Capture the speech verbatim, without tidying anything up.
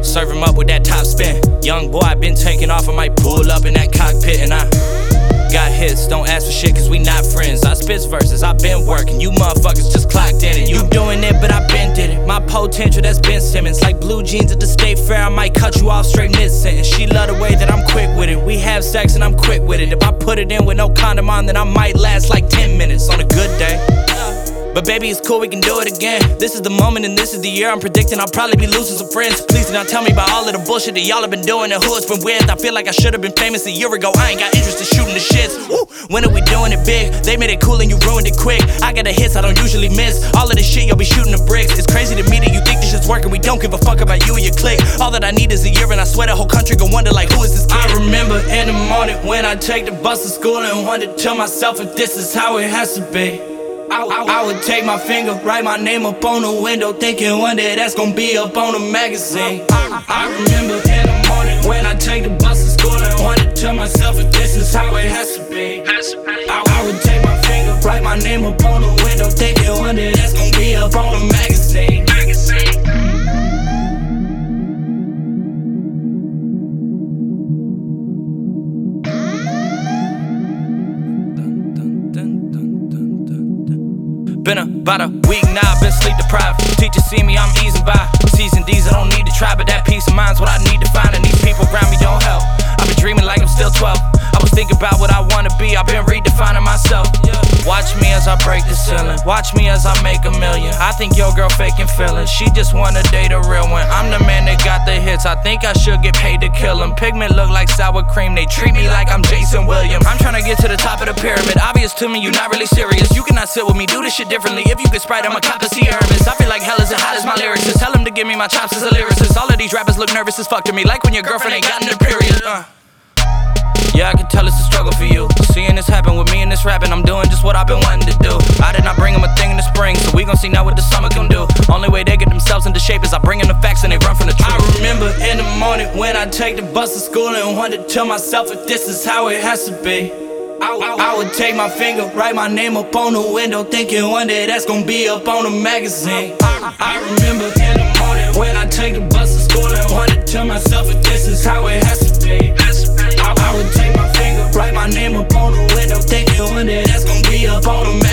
serve him up with that top spin. Young boy, I been taking off, I might pull up in that cockpit and I got hits, don't ask for shit cause we not friends. I spits verses, I been working, you motherfuckers just clocked in it. You doing it, but I been did it. My potential, that's Ben Simmons. Like blue jeans at the state fair, I might cut you off straight mid-sentence. She love the way that I'm quick with it. We have sex and I'm quick with it. If I put it in with no condom on, then I might last like ten minutes on a good day. But baby, it's cool, we can do it again. This is the moment and this is the year. I'm predicting I'll probably be losing some friends. Please do not tell me about all of the bullshit that y'all have been doing and who it's been with. I feel like I should have been famous a year ago. I ain't got interest in shooting the shits. Woo! When are we doing it big? They made it cool and you ruined it quick. I got the hits I don't usually miss. All of this shit, you'll be shooting the bricks. It's crazy to me that you think this shit's working. We don't give a fuck about you and your clique. All that I need is a year and I swear the whole country gon' wonder like, who is this kid? I remember in the morning when I take the bus to school and wonder to myself if this is how it has to be. I, I, I would take my finger, write my name up on the window, thinking one day that's gonna be up on a magazine. I, I remember in the morning when I take the bus to school and wonder to myself if this is how it has to be. I, I would take my finger, write my name up on the window, thinking one day that's gonna be up on a magazine. magazine. Been about a week now, been sleep deprived. Teachers see me, I'm easing by. C's and D's, I don't need to try, but that peace of mind's what I need to find. And these people around me don't help. I've been dreaming like I'm still twelve. I was thinking about what I wanna be, I've been redefining myself. Watch me as I break the ceiling, watch me as I make a million. I think your girl faking feelings, she just wanna date a real one. I'm the man that got the hits, I think I should get paid to kill them. Pigment look like sour cream, they treat me like I'm Jason Williams. I'm trying to get to the top of the pyramid, obvious to me you're not really serious. You cannot sit with me, do this shit differently. If you get Sprite, I'm a cop to see hermits. I feel like hell is as hot as my lyricist. Tell them to give me my chops as a lyricist. All of these rappers look nervous as fuck to me, like when your girlfriend ain't gotten their period. uh. Yeah, I can tell it's a struggle for you. Seeing this happen with me and this rapping, I'm doing just what I've been wanting to do. I did not bring them a thing in the spring, so we gon' see now what the summer gon' do. Only way they get themselves into shape is I bring in the facts and they run from the truth. I remember in the morning when I take the bus to school and wonder to myself if this is how it has to be. I, I, I would take my finger, write my name up on the window, thinking one day that's gonna be up on a magazine. I, I remember in the morning when I take the bus to school and wonder to myself if this is how it has to be. I, I would take my finger, write my name up on the window, thinking one day that's gonna be up on a magazine.